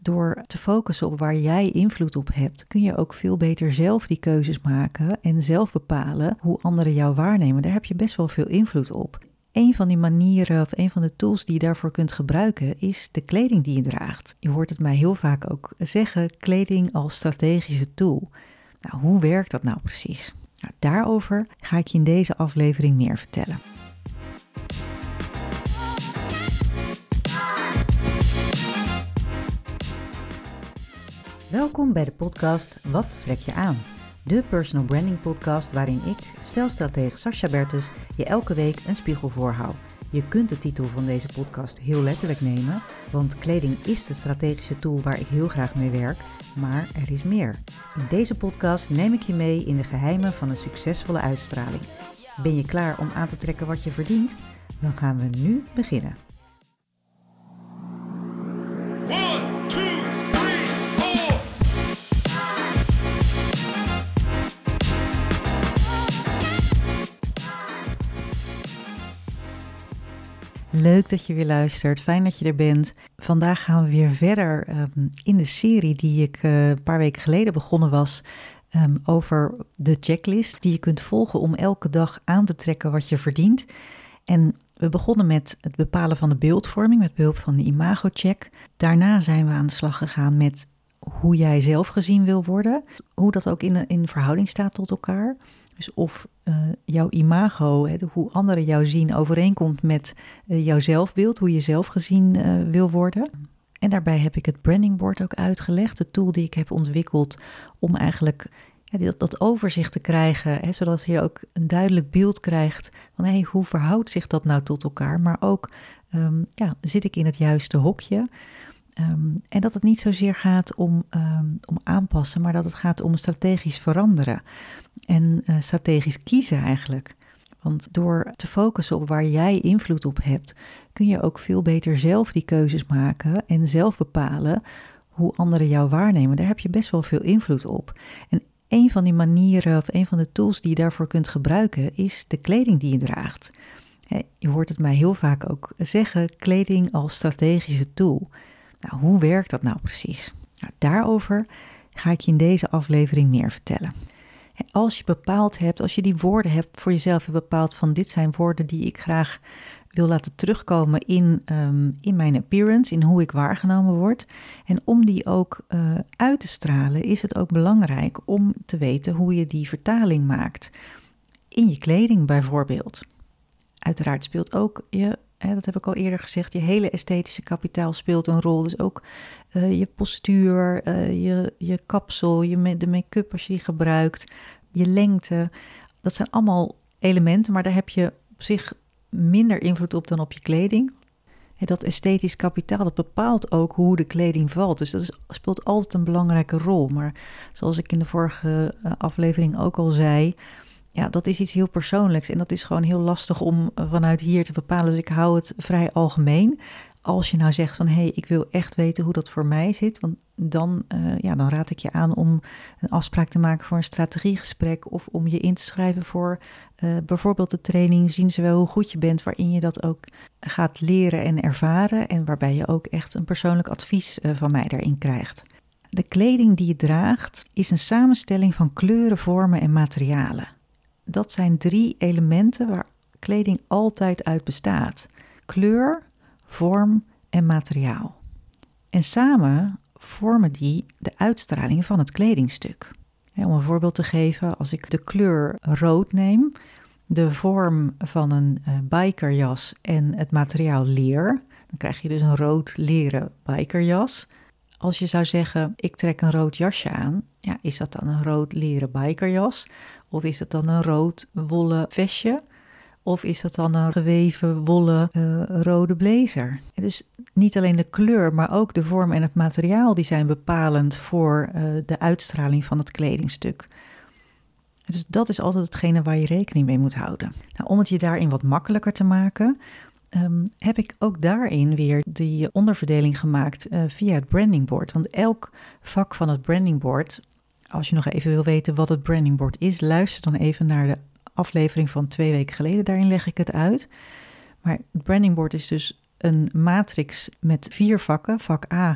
Door te focussen op waar jij invloed op hebt, kun je ook veel beter zelf die keuzes maken en zelf bepalen hoe anderen jou waarnemen. Daar heb je best wel veel invloed op. Een van die manieren of een van de tools die je daarvoor kunt gebruiken is de kleding die je draagt. Je hoort het mij heel vaak ook zeggen, kleding als strategische tool. Nou, hoe werkt dat nou precies? Nou, daarover ga ik je in deze aflevering meer vertellen. Welkom bij de podcast Wat trek je aan? De personal branding podcast waarin ik, stijlstratege Sascha Bertus, je elke week een spiegel voorhoud. Je kunt de titel van deze podcast heel letterlijk nemen, want kleding is de strategische tool waar ik heel graag mee werk, maar er is meer. In deze podcast neem ik je mee in de geheimen van een succesvolle uitstraling. Ben je klaar om aan te trekken wat je verdient? Dan gaan we nu beginnen. Leuk dat je weer luistert, fijn dat je er bent. Vandaag gaan we weer verder in de serie die ik een paar weken geleden begonnen was over de checklist die je kunt volgen om elke dag aan te trekken wat je verdient. En we begonnen met het bepalen van de beeldvorming met behulp van de imago-check. Daarna zijn we aan de slag gegaan met hoe jij zelf gezien wil worden, hoe dat ook in verhouding staat tot elkaar. Dus of jouw imago, hoe anderen jou zien, overeenkomt met jouw zelfbeeld, hoe je zelf gezien wil worden. En daarbij heb ik het brandingboard ook uitgelegd, de tool die ik heb ontwikkeld om eigenlijk dat overzicht te krijgen, zodat je ook een duidelijk beeld krijgt van hoe verhoudt zich dat nou tot elkaar, maar ook zit ik in het juiste hokje. En dat het niet zozeer gaat om aanpassen, maar dat het gaat om strategisch veranderen en strategisch kiezen eigenlijk. Want door te focussen op waar jij invloed op hebt, kun je ook veel beter zelf die keuzes maken en zelf bepalen hoe anderen jou waarnemen. Daar heb je best wel veel invloed op. En een van die manieren of een van de tools die je daarvoor kunt gebruiken is de kleding die je draagt. Je hoort het mij heel vaak ook zeggen, kleding als strategische tool. Nou, hoe werkt dat nou precies? Nou, daarover ga ik je in deze aflevering meer vertellen. Als je bepaald hebt, als je die woorden hebt voor jezelf hebt bepaald van dit zijn woorden die ik graag wil laten terugkomen in mijn appearance, in hoe ik waargenomen word. En om die ook uit te stralen is het ook belangrijk om te weten hoe je die vertaling maakt. In je kleding bijvoorbeeld. Uiteraard speelt ook dat heb ik al eerder gezegd, je hele esthetische kapitaal speelt een rol. Dus ook je postuur, je kapsel, de make-up als je die gebruikt, je lengte. Dat zijn allemaal elementen, maar daar heb je op zich minder invloed op dan op je kleding. Dat esthetisch kapitaal, dat bepaalt ook hoe de kleding valt. Dus dat speelt altijd een belangrijke rol. Maar zoals ik in de vorige aflevering ook al zei, ja, dat is iets heel persoonlijks en dat is gewoon heel lastig om vanuit hier te bepalen. Dus ik hou het vrij algemeen. Als je nou zegt van ik wil echt weten hoe dat voor mij zit, want dan raad ik je aan om een afspraak te maken voor een strategiegesprek of om je in te schrijven voor bijvoorbeeld de training Zien ze wel hoe goed je bent, waarin je dat ook gaat leren en ervaren en waarbij je ook echt een persoonlijk advies van mij daarin krijgt. De kleding die je draagt is een samenstelling van kleuren, vormen en materialen. Dat zijn 3 elementen waar kleding altijd uit bestaat. Kleur, vorm en materiaal. En samen vormen die de uitstraling van het kledingstuk. Om een voorbeeld te geven, als ik de kleur rood neem, de vorm van een bikerjas en het materiaal leer, dan krijg je dus een rood leren bikerjas. Als je zou zeggen, ik trek een rood jasje aan, is dat dan een rood leren bikerjas? Of is het dan een rood wollen vestje? Of is dat dan een geweven wollen rode blazer? Dus niet alleen de kleur, maar ook de vorm en het materiaal, die zijn bepalend voor de uitstraling van het kledingstuk. Dus dat is altijd hetgene waar je rekening mee moet houden. Nou, om het je daarin wat makkelijker te maken, heb ik ook daarin weer die onderverdeling gemaakt via het brandingboard. Want elk vak van het brandingboard, als je nog even wil weten wat het brandingboard is, luister dan even naar de aflevering van 2 weken geleden. Daarin leg ik het uit. Maar het brandingboard is dus een matrix met 4 vakken. Vak A,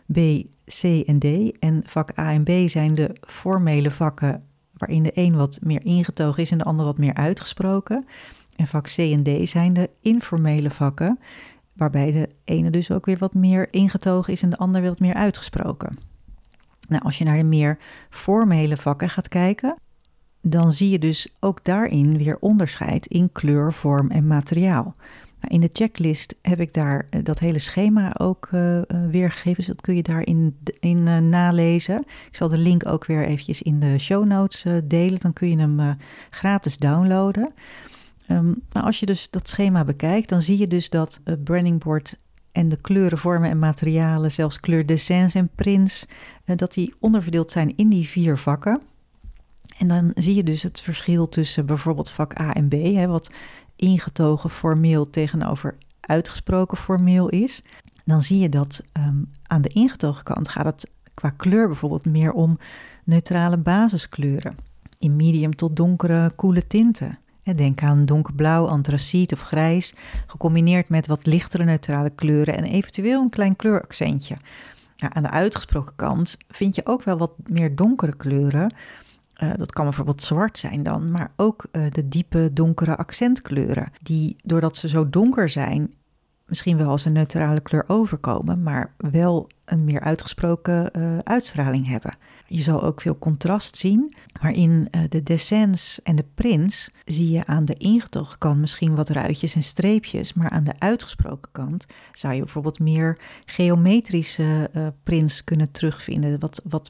B, C en D. En vak A en B zijn de formele vakken waarin de een wat meer ingetogen is en de ander wat meer uitgesproken. En vak C en D zijn de informele vakken, waarbij de ene dus ook weer wat meer ingetogen is en de ander weer wat meer uitgesproken. Nou, als je naar de meer formele vakken gaat kijken, dan zie je dus ook daarin weer onderscheid in kleur, vorm en materiaal. Nou, in de checklist heb ik daar dat hele schema ook weergegeven, dus dat kun je daarin nalezen. Ik zal de link ook weer eventjes in de show notes delen, dan kun je hem gratis downloaden. Maar als je dus dat schema bekijkt, dan zie je dus dat het branding board en de kleuren, vormen en materialen, zelfs kleurdessins en prints, dat die onderverdeeld zijn in die 4 vakken. En dan zie je dus het verschil tussen bijvoorbeeld vak A en B, wat ingetogen formeel tegenover uitgesproken formeel is. Dan zie je dat aan de ingetogen kant gaat het qua kleur bijvoorbeeld meer om neutrale basiskleuren. In medium tot donkere, koele tinten. Denk aan donkerblauw, antraciet of grijs, gecombineerd met wat lichtere neutrale kleuren en eventueel een klein kleuraccentje. Nou, aan de uitgesproken kant vind je ook wel wat meer donkere kleuren. Dat kan bijvoorbeeld zwart zijn dan, maar ook de diepe donkere accentkleuren, die doordat ze zo donker zijn, misschien wel als een neutrale kleur overkomen, maar wel een meer uitgesproken uitstraling hebben. Je zal ook veel contrast zien, maar in de dessins en de prints zie je aan de ingetogen kant misschien wat ruitjes en streepjes, maar aan de uitgesproken kant zou je bijvoorbeeld meer geometrische prints kunnen terugvinden,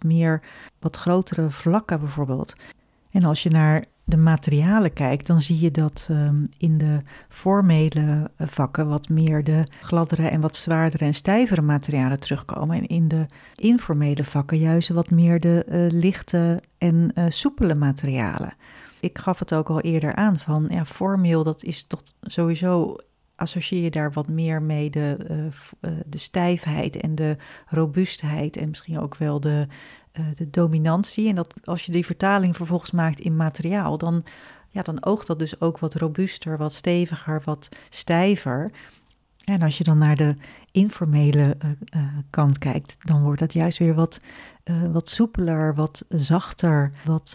wat grotere vlakken bijvoorbeeld. En als je naar de materialen kijkt, dan zie je dat in de formele vakken wat meer de gladdere en wat zwaardere en stijvere materialen terugkomen. En in de informele vakken juist wat meer de lichte en soepele materialen. Ik gaf het ook al eerder aan van, ja, formeel, dat is toch sowieso, associeer je daar wat meer mee de stijfheid en de robuustheid en misschien ook wel de dominantie. En dat als je die vertaling vervolgens maakt in materiaal, dan oogt dat dus ook wat robuuster, wat steviger, wat stijver. En als je dan naar de informele kant kijkt, dan wordt dat juist weer wat soepeler, wat zachter,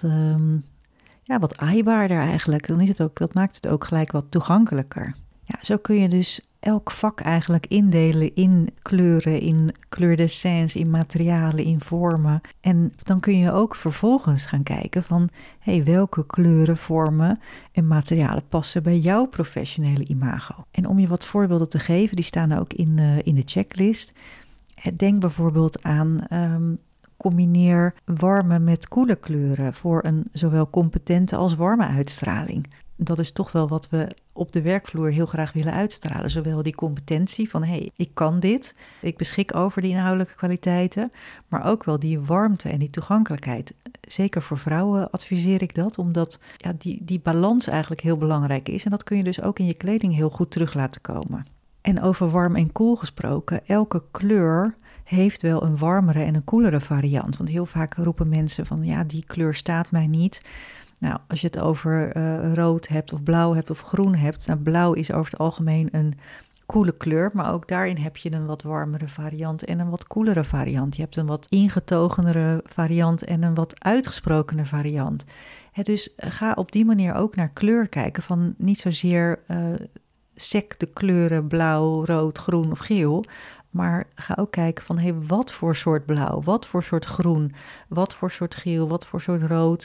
wat aaibaarder eigenlijk. Dan is het ook, dat maakt het ook gelijk wat toegankelijker. Ja, zo kun je dus elk vak eigenlijk indelen in kleuren, in kleurdessins, in materialen, in vormen. En dan kun je ook vervolgens gaan kijken van, welke kleuren, vormen en materialen passen bij jouw professionele imago. En om je wat voorbeelden te geven, die staan ook in de checklist. Denk bijvoorbeeld aan combineer warme met koele kleuren voor een zowel competente als warme uitstraling. Dat is toch wel wat we op de werkvloer heel graag willen uitstralen. Zowel die competentie van, ik kan dit, ik beschik over die inhoudelijke kwaliteiten, maar ook wel die warmte en die toegankelijkheid. Zeker voor vrouwen adviseer ik dat, omdat die balans eigenlijk heel belangrijk is. En dat kun je dus ook in je kleding heel goed terug laten komen. En over warm en koel gesproken, elke kleur heeft wel een warmere en een koelere variant. Want heel vaak roepen mensen van, die kleur staat mij niet. Nou, als je het over rood hebt of blauw hebt of groen hebt. Nou, blauw is over het algemeen een koele kleur, maar ook daarin heb je een wat warmere variant en een wat koelere variant. Je hebt een wat ingetogenere variant en een wat uitgesprokener variant. Dus ga op die manier ook naar kleur kijken, van niet zozeer sec de kleuren blauw, rood, groen of geel, maar ga ook kijken van, wat voor soort blauw, wat voor soort groen, wat voor soort geel, wat voor soort rood.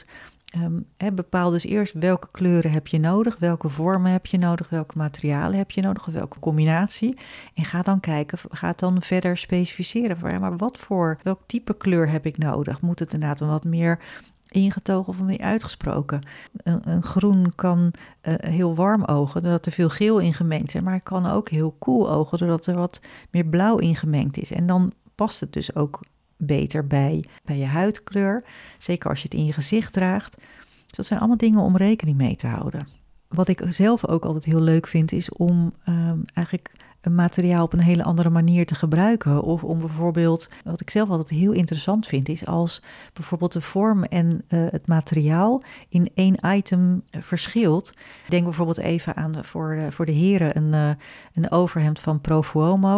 Bepaal dus eerst welke kleuren heb je nodig, welke vormen heb je nodig, welke materialen heb je nodig, of welke combinatie. En ga dan kijken, ga het dan verder specificeren. Maar welk type kleur heb ik nodig? Moet het inderdaad wat meer ingetogen of meer uitgesproken? Een groen kan heel warm ogen, doordat er veel geel in gemengd is. Maar het kan ook heel koel ogen, doordat er wat meer blauw in gemengd is. En dan past het dus ook beter bij je huidkleur. Zeker als je het in je gezicht draagt. Dus dat zijn allemaal dingen om rekening mee te houden. Wat ik zelf ook altijd heel leuk vind, is om eigenlijk een materiaal op een hele andere manier te gebruiken. Of om bijvoorbeeld, wat ik zelf altijd heel interessant vind, is als bijvoorbeeld de vorm en het materiaal in één item verschilt. Denk bijvoorbeeld even aan voor de heren een overhemd van Profumo.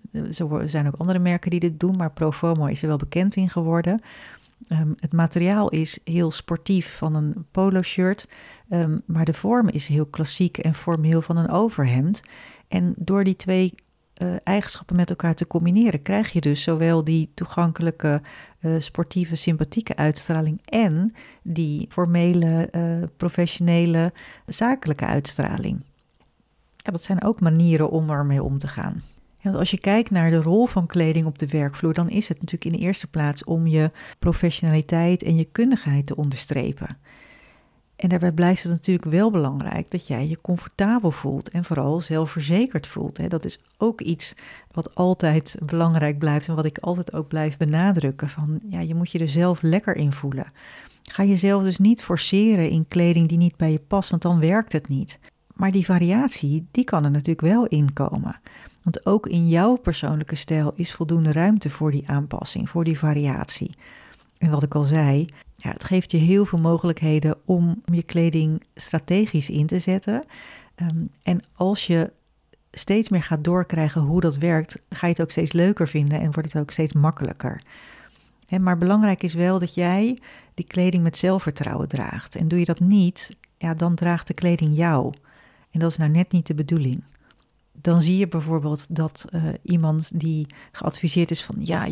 Er zijn ook andere merken die dit doen, maar Profomo is er wel bekend in geworden. Het materiaal is heel sportief van een polo shirt, maar de vorm is heel klassiek en formeel van een overhemd. En door die twee eigenschappen met elkaar te combineren, krijg je dus zowel die toegankelijke, sportieve, sympathieke uitstraling en die formele, professionele, zakelijke uitstraling. Ja, dat zijn ook manieren om ermee om te gaan. Ja, want als je kijkt naar de rol van kleding op de werkvloer, dan is het natuurlijk in de eerste plaats om je professionaliteit en je kundigheid te onderstrepen. En daarbij blijft het natuurlijk wel belangrijk dat jij je comfortabel voelt en vooral zelfverzekerd voelt. Hè. Dat is ook iets wat altijd belangrijk blijft en wat ik altijd ook blijf benadrukken. Van, ja, je moet je er zelf lekker in voelen. Ga jezelf dus niet forceren in kleding die niet bij je past, want dan werkt het niet. Maar die variatie, die kan er natuurlijk wel inkomen. Want ook in jouw persoonlijke stijl is voldoende ruimte voor die aanpassing, voor die variatie. En wat ik al zei, ja, het geeft je heel veel mogelijkheden om je kleding strategisch in te zetten. En als je steeds meer gaat doorkrijgen hoe dat werkt, ga je het ook steeds leuker vinden en wordt het ook steeds makkelijker. Maar belangrijk is wel dat jij die kleding met zelfvertrouwen draagt. En doe je dat niet, ja, dan draagt de kleding jou. En dat is nou net niet de bedoeling. Dan zie je bijvoorbeeld dat iemand die geadviseerd is van, ja,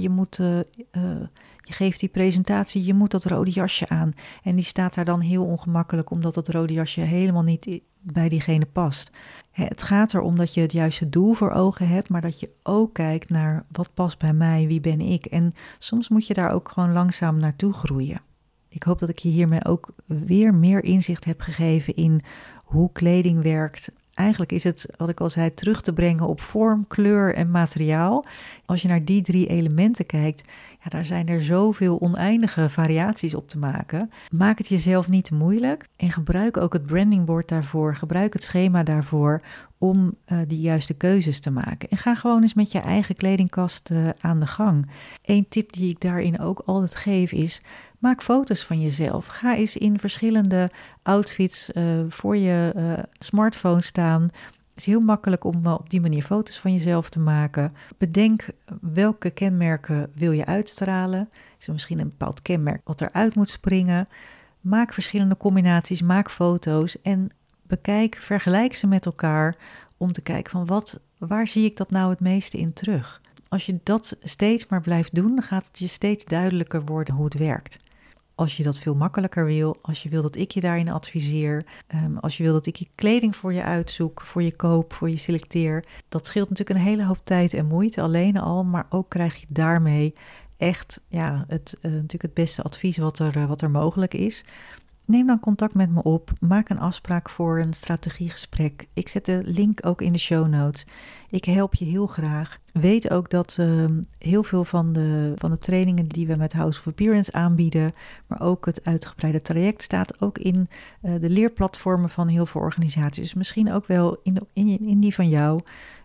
je geeft die presentatie, je moet dat rode jasje aan. En die staat daar dan heel ongemakkelijk, omdat dat rode jasje helemaal niet bij diegene past. Het gaat erom dat je het juiste doel voor ogen hebt, maar dat je ook kijkt naar wat past bij mij, wie ben ik. En soms moet je daar ook gewoon langzaam naartoe groeien. Ik hoop dat ik je hiermee ook weer meer inzicht heb gegeven in hoe kleding werkt. Eigenlijk is het, wat ik al zei, terug te brengen op vorm, kleur en materiaal. Als je naar die 3 elementen kijkt, ja, daar zijn er zoveel oneindige variaties op te maken. Maak het jezelf niet te moeilijk en gebruik ook het brandingboard daarvoor. Gebruik het schema daarvoor om die juiste keuzes te maken. En ga gewoon eens met je eigen kledingkast aan de gang. Eén tip die ik daarin ook altijd geef is, maak foto's van jezelf. Ga eens in verschillende outfits voor je smartphone staan. Het is heel makkelijk om op die manier foto's van jezelf te maken. Bedenk welke kenmerken wil je uitstralen. Is er misschien een bepaald kenmerk wat eruit moet springen? Maak verschillende combinaties, maak foto's en vergelijk ze met elkaar om te kijken van waar zie ik dat nou het meeste in terug? Als je dat steeds maar blijft doen, dan gaat het je steeds duidelijker worden hoe het werkt. Als je dat veel makkelijker wil, als je wil dat ik je daarin adviseer, als je wil dat ik je kleding voor je uitzoek, voor je koop, voor je selecteer. Dat scheelt natuurlijk een hele hoop tijd en moeite alleen al, maar ook krijg je daarmee echt natuurlijk het beste advies wat er mogelijk is. Neem dan contact met me op, maak een afspraak voor een strategiegesprek. Ik zet de link ook in de show notes. Ik help je heel graag. Weet ook dat heel veel van de trainingen die we met House of Appearance aanbieden, maar ook het uitgebreide traject staat ook in de leerplatformen van heel veel organisaties. Dus misschien ook wel in die van jou.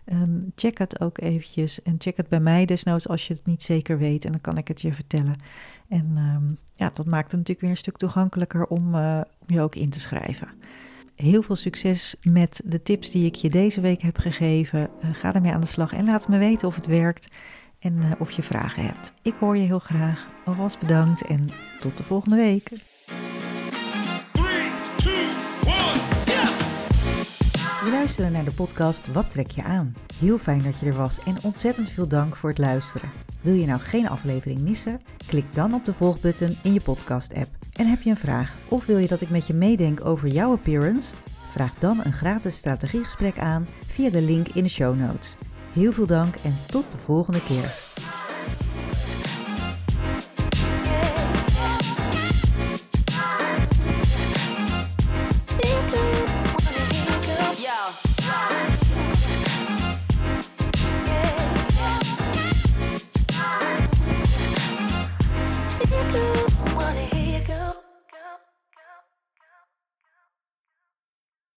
Check het ook eventjes en check het bij mij desnoods als je het niet zeker weet en dan kan ik het je vertellen. En dat maakt het natuurlijk weer een stuk toegankelijker om je ook in te schrijven. Heel veel succes met de tips die ik je deze week heb gegeven. Ga ermee aan de slag en laat me weten of het werkt en of je vragen hebt. Ik hoor je heel graag. Alvast bedankt en tot de volgende week. 3, 2, 1, yeah! We luisteren naar de podcast Wat trek je aan? Heel fijn dat je er was en ontzettend veel dank voor het luisteren. Wil je nou geen aflevering missen? Klik dan op de volgbutton in je podcast-app. En heb je een vraag of wil je dat ik met je meedenk over jouw appearance? Vraag dan een gratis strategiegesprek aan via de link in de show notes. Heel veel dank en tot de volgende keer.